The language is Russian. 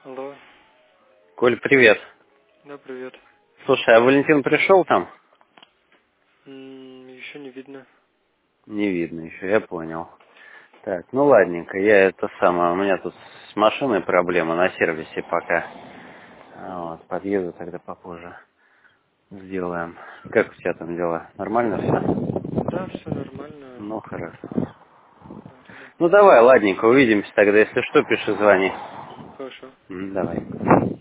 Алло. Коль, привет. Да, привет. Слушай, а Валентин пришел там? Еще не видно. Не видно еще, я понял. Так, ну ладненько, я это самое, у меня тут с машиной проблема на сервисе пока. Вот, подъеду тогда попозже. Сделаем. Как у тебя там дела? Нормально все? Да, все нормально. Ну, хорошо. Да. Ну, давай, ладненько, увидимся тогда. Если что, пиши, звони. Хорошо. Давай.